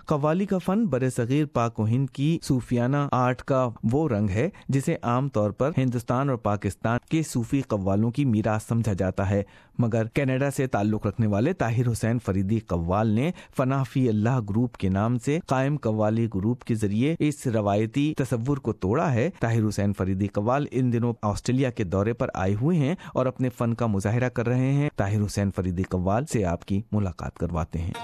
قوالی کا فن برصغیر پاک و ہند کی صوفیانہ آرٹ کا وہ رنگ ہے جسے عام طور پر ہندوستان اور پاکستان کے صوفی قوالوں کی میراث سمجھا جاتا ہے، مگر کینیڈا سے تعلق رکھنے والے طاہر حسین فریدی قوال نے فنا فی اللہ گروپ کے نام سے قائم قوالی گروپ کے ذریعے اس روایتی تصور کو توڑا ہے۔ طاہر حسین فریدی قوال ان دنوں آسٹریلیا کے دورے پر آئے ہوئے ہیں اور اپنے فن کا مظاہرہ کر رہے ہیں۔ طاہر حسین فریدی قوال سے آپ کی ملاقات کرواتے ہیں۔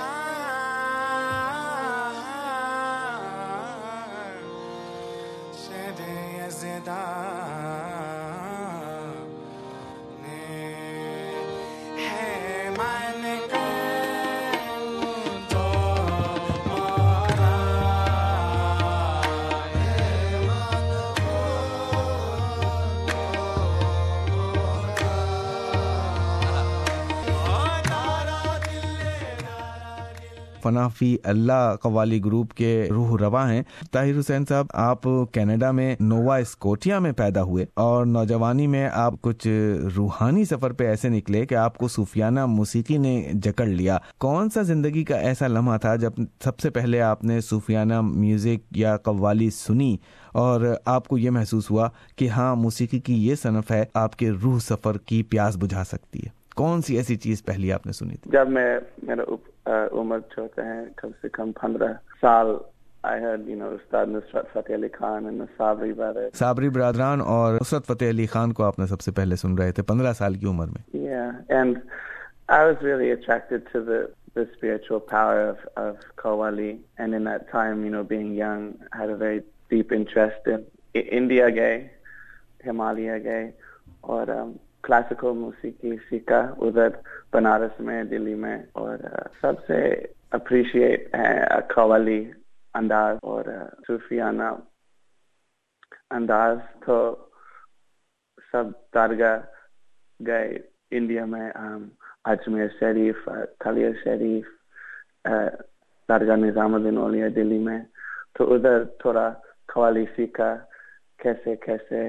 فنا فی اللہ قوالی گروپ کے روح رواں ہیں۔ طاہر حسین صاحب، آپ کینیڈا میں نووا اسکوٹیا میں پیدا ہوئے اور نوجوانی میں آپ کچھ روحانی سفر پہ ایسے نکلے کہ آپ کو صوفیانہ موسیقی نے جکڑ لیا۔ کون سا زندگی کا ایسا لمحہ تھا جب سب سے پہلے آپ نے صوفیانہ میوزک یا قوالی سنی اور آپ کو یہ محسوس ہوا کہ ہاں، موسیقی کی یہ صنف ہے، آپ کے روح سفر کی پیاس بجھا سکتی ہے؟ کون سی ایسی چیز پہلی آپ نے سنی تھی؟ جب میرا عمر چھوٹا ہے، کم سے کم 15 سال، I heard, استاد Nusrat Fateh Ali Khan and the Sabri brothers. Sabri برادران اور نصرت فتح علی خان کو آپ نے سب سے پہلے سن رہے تھے 15 سال کی عمر میں۔ Yeah, and I was really attracted to the spiritual power of Qawwali, and in that time, being young, I had a very deep interest in India gay, Himalaya gay, اور کلاسیکل موسیقی سیکھا ادھر بنارس میں، دلی میں، اور سب سے اپریشیٹ ہے قوالی انداز اور صوفیانہ انداز۔ تو سب درگاہ گئے انڈیا میں، اجمیر شریف، تھلیر شریف، درگاہ نظام الدین اولیا دلی میں، تو ادھر تھوڑا قوالی سیکھا، کیسے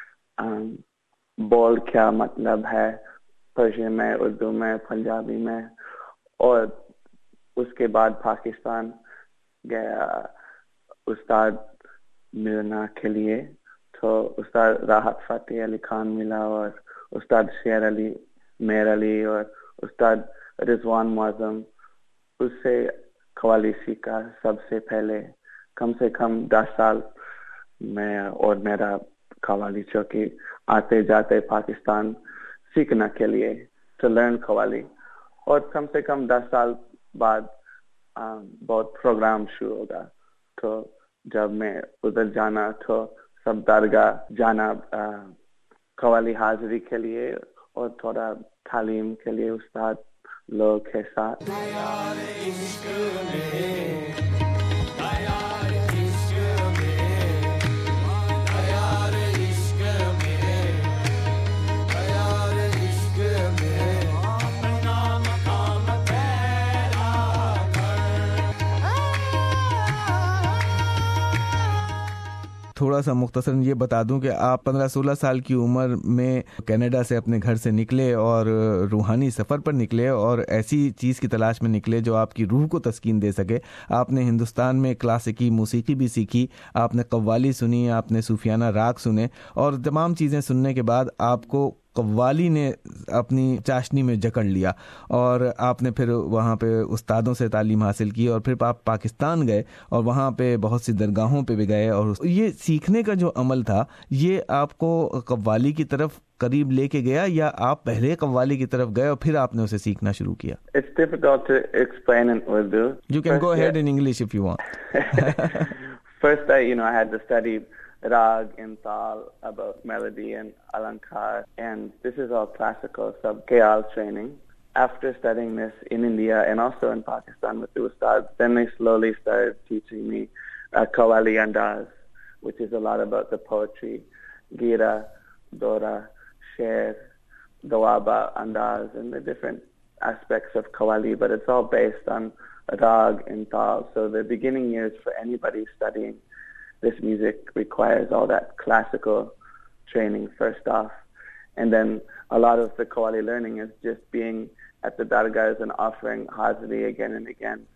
بول کیا مطلب ہے پرشین میں، اردو میں، پنجابی میں، اور اس کے بعد پاکستان گیا استاد ملنا کے لیے، تو استاد راحت فتح علی خان ملا اور استاد شیر علی، میر علی اور استاد رضوان معظم۔ اس سے قوالی سیکھا سب سے پہلے، کم سے کم 10 سال میں، اور میرا قوالی چوکی آتے جاتے پاکستان سیکھنا کے لیے to learn قوالی، اور کم سے کم 10 سال بعد بہت پروگرام شروع ہوگا۔ تو جب میں ادھر جانا تو سب درگاہ جانا قوالی حاضری کے لیے اور تھوڑا تعلیم کے لیے استاد لوگ کے ساتھ۔ تھوڑا سا مختصراً یہ بتا دوں کہ آپ 15-16 سال کی عمر میں کینیڈا سے اپنے گھر سے نکلے اور روحانی سفر پر نکلے اور ایسی چیز کی تلاش میں نکلے جو آپ کی روح کو تسکین دے سکے۔ آپ نے ہندوستان میں کلاسیکی موسیقی بھی سیکھی، آپ نے قوالی سنی، آپ نے صوفیانہ راگ سنے، اور تمام چیزیں سننے کے بعد آپ کو قوالی نے اپنی چاشنی میں جکڑ لیا اور آپ نے پھر وہاں پہ استادوں سے تعلیم حاصل کی، اور پھر آپ پاکستان گئے اور وہاں پہ بہت سی درگاہوں پہ بھی گئے، اور یہ سیکھنے کا جو عمل تھا یہ آپ کو قوالی کی طرف قریب لے کے گیا، یا آپ پہلے قوالی کی طرف گئے اور پھر آپ نے اسے سیکھنا شروع کیا؟ It's difficult to explain in Urdu. You can go ahead in English if you want. First, I had to study rag and tal, about melody and alankar, and this is all classical sub kayal training. After studying this in India and also in Pakistan with the ustad, then they slowly started teaching me qawwali andaz, which is a lot about the poetry, gira, dora, sher, dawaba, andaz, and the different aspects of qawwali, but it's all based on rag and tal. So the beginning years for anybody studying this music requires all that classical training first off, and then a lot of the qawwali learning is just being at the dargahs and offering hazri again and again,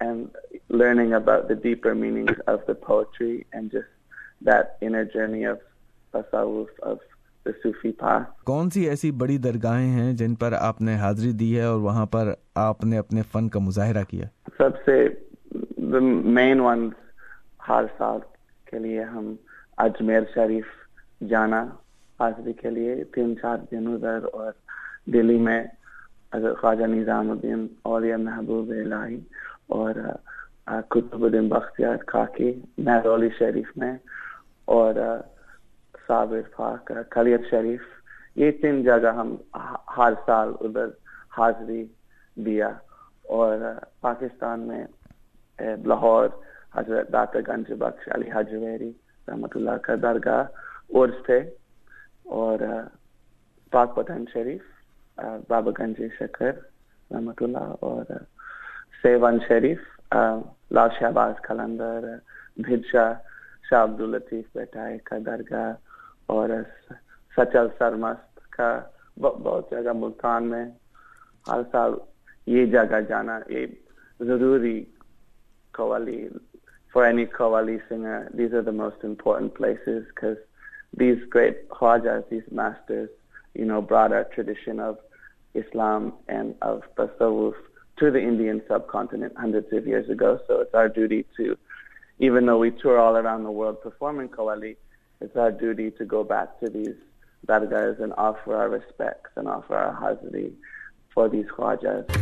and learning about the deeper meanings of the poetry and just that inner journey of tasawwuf, of the Sufi path. کون سی ایسی بڑی درگاہیں ہیں جن پر آپ نے حاضری دی ہے اور وہاں پر آپ نے اپنے فن کا مظاہرہ کیا؟ سب سے the main ones ہر سال کے لیے ہم اجمیر شریف جانا حاضری کے لیے 3-4 دن ادھر, اور دلی میں خواجہ نظام الدین اولیاء محبوب الہی اور قطب الدین بختیار کاکی مہرولی شریف میں, اور صابر پاک کلیت شریف. یہ 3 جگہ ہم ہر سال ادھر حاضری دیا. اور پاکستان میں لاہور حضرت داتا گنج بخش علی حجویری رحمۃ اللہ کا درگاہ عرس تھے, اور پاک پٹن شریف بابا گنج شکر رحمۃ اللہ, اور سیون شریف لال شہباز قلندر بھدشاہ شاہ عبداللطیف بیٹائے کا درگاہ, اور سچل سرمست کا بہت جگہ ملتان میں. ہر سال یہ جگہ جانا یہ ضروری. قوالی for any qawwali singer, these are the most important places because these great khwajas, these masters, brought our tradition of Islam and of tasawwuf to the Indian subcontinent hundreds of years ago. So it's our duty to, even though we tour all around the world performing qawwali, it's our duty to go back to these dargahs and offer our respects and offer our hazri for these khwajas.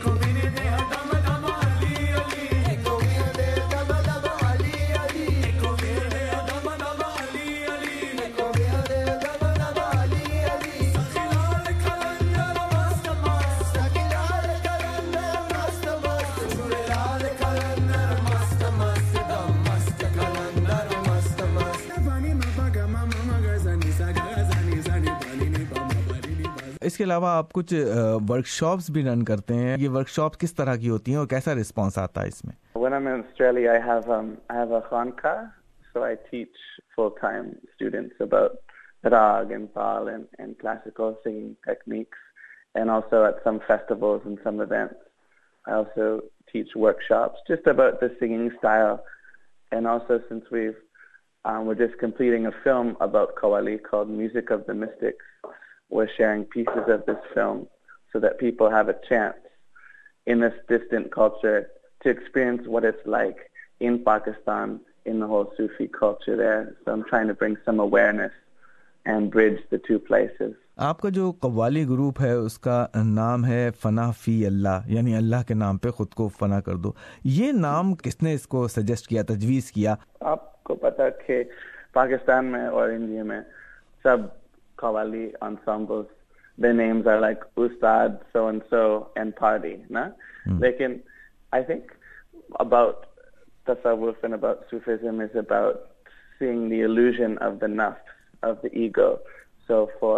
اس کے علاوہ آپ کچھ work shops بھی رن کرتے ہیں. یہ work shop کس طرح کی ہوتی ہیں اور کیسا رسپانس آتا ہے اس میں؟ When I'm in Australia, I have a khanqah, so I teach full-time students about rag and tal and classical singing techniques, and also at some festivals and some events. I also teach workshops just about the singing style, and also since we're just completing a film about qawwali called Music of the Mystics, we're sharing pieces of this film so that people have a chance in this distant culture to experience what it's like in Pakistan, in the whole Sufi culture there. So I'm trying to bring some awareness and bridge the two places. آپ کا جو قوالی group ہے اس کا نام ہے فنا فی اللہ, یعنی اللہ کے نام پہ خود کو فنا کر دو. یہ نام کس نے اس کو سجیسٹ کیا, تجویز کیا؟ آپ کو پتا کہ پاکستان میں اور انڈیا میں سب قوالی ensembles, their names are like Ustad so and so and Party, na? Lekin I think about tasawwuf and about Sufism is about seeing the illusion of the nafs, of the ego. So for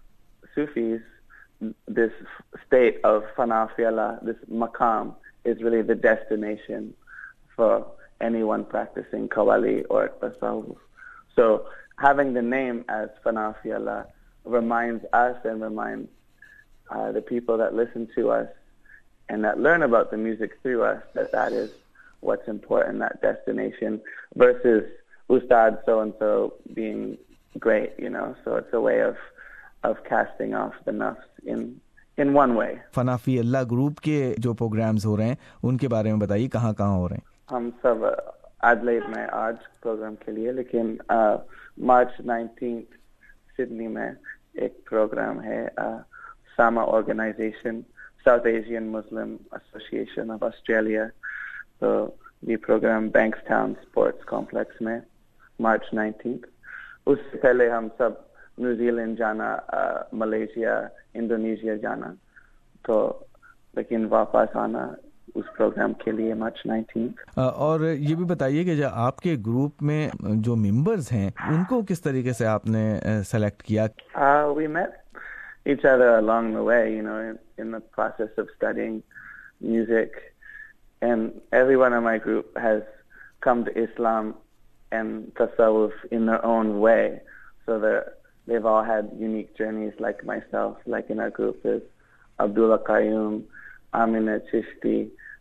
Sufis, this state of fana fi Allah, this maqam, is really the destination for anyone practicing qawwali or tasawwuf. So having the name as fana fi Allah reminds us and reminds the people that listen to us and that learn about the music through us that is what's important, that destination, versus Ustad so-and-so being great, So it's a way of casting off the nafs in one way. فنا فی اللہ group کے جو programmes ہو رہے ہیں ان کے بارے میں بتائیے, کہاں کہاں ہو رہے ہیں؟ ہم سب ایڈلیڈ میں آج پروگرام کے لیے, لیکن مارچ 19 سڈنی میں ایک پروگرام ہے, SAMA organization, South Asian Muslim association of Australia. تو یہ program Bankstown sports complex میں مارچ 19. اس سے پہلے ہم سب نیوزی لینڈ جانا, ملیشیا, انڈونیشیا جانا, تو لیکن واپس آنا اس پروگرام کے لیے مارچ 19. اور یہ بھی بتائیے کہ جو آپ کے گروپ میں جو ممبرز ہیں ان کو کس طریقے سے آپ نے سلیکٹ کیا؟ We met each other along the way, in the process of studying music, and everyone in my group has come to Islam and tasawwuf in their own way, so they've all had unique journeys like myself. Like in our group is Abdullah Qayyum, Amina Chishti,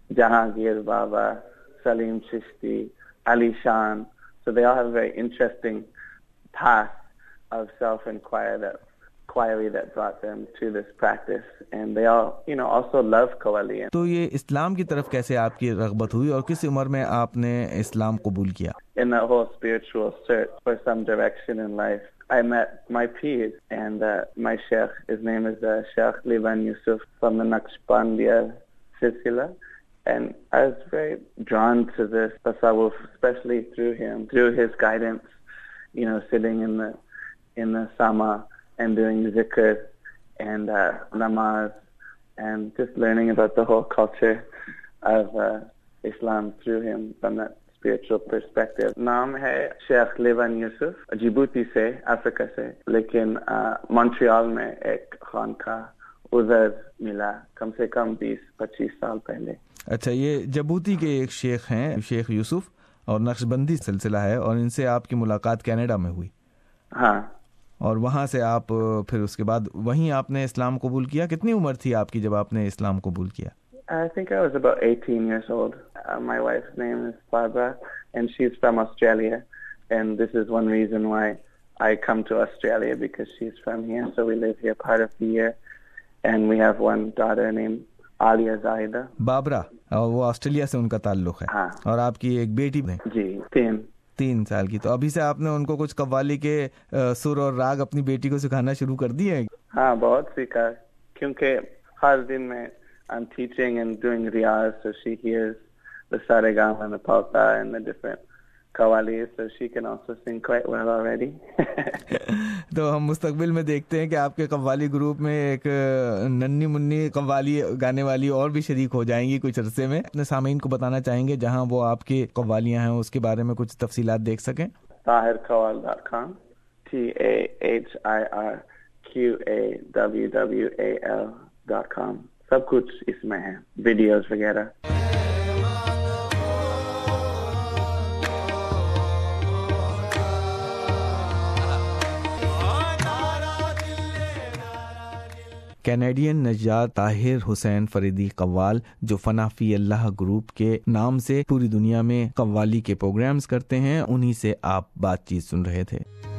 Jahangir Baba, Salim Chishti, Ali Shan. So they all have a very interesting path of self-inquiry that brought them to this practice. And they all, also love Qawwali. تو یہ اسلام کی طرف کیسے آپ کی رغبت ہوئی اور کس عمر میں آپ نے اسلام قبول کیا؟ In that whole spiritual search for some direction in life, I met my peers and my sheikh. His name is Sheikh Liban Yusuf from the Naqshbandiya Silsila. And I was very drawn to this tasawwuf, especially through him, through his guidance, sitting in the sama and doing zikr and namaz and just learning about the whole culture of Islam through him from that spiritual perspective. Naam hai Sheikh Liban Yusuf, Djibouti se, Africa se, lekin Montreal mein ek khanqa udhar mila kam se kam 20-25 saal pehle. اچھا، یہ Djibouti کے ایک شیخ ہیں، شیخ یوسف، اور نقشبندی سلسلہ ہے، اور ان سے آپ کی ملاقات کینیڈا میں ہوئی؟ ہاں، اور وہاں سے آپ پھر اس کے بعد وہیں آپ نے اسلام قبول کیا؟ کتنی عمر تھی آپ کی جب آپ نے اسلام قبول کیا؟ I think I was about 18 years old. My wife's name is Barbara and she's from Australia, and this is one reason why I come to Australia, because she's from here, so we live here part of the year, and we have one daughter named عالیہ زاہدہ. بابرا، وہ Australia سے ان کا تعلق ہے. ہاں. اور آپ کی ایک بیٹی ہے؟ جی، 3 سال کی. تو ابھی سے آپ نے ان کو کچھ قوالی کے سر اور راگ اپنی بیٹی کو سکھانا شروع کر دیے ہیں؟ ہاں، بہت سیکھا، کیونکہ ہر دن میں I'm teaching and doing riyaz, so she hears the sarigama and the palta and the different qawwalis, so she can also sing quite well already. تو ہم مستقبل میں دیکھتے ہیں کہ آپ کے قوالی گروپ میں ایک ننھی منی قوالی گانے والی اور بھی شریک ہو جائیں گی کچھ عرصے میں. اپنے سامعین کو بتانا چاہیں گے جہاں وہ آپ کی قوالیاں ہیں اس کے بارے میں کچھ تفصیلات دیکھ سکیں؟ tahirqawwal.com tahirqawwal.com سب کچھ اس میں ہے، ویڈیوز وغیرہ. کینیڈین نجار طاہر حسین فریدی قوال، جو فنا فی اللہ گروپ کے نام سے پوری دنیا میں قوالی کے پروگرامز کرتے ہیں، انہی سے آپ بات چیت سن رہے تھے.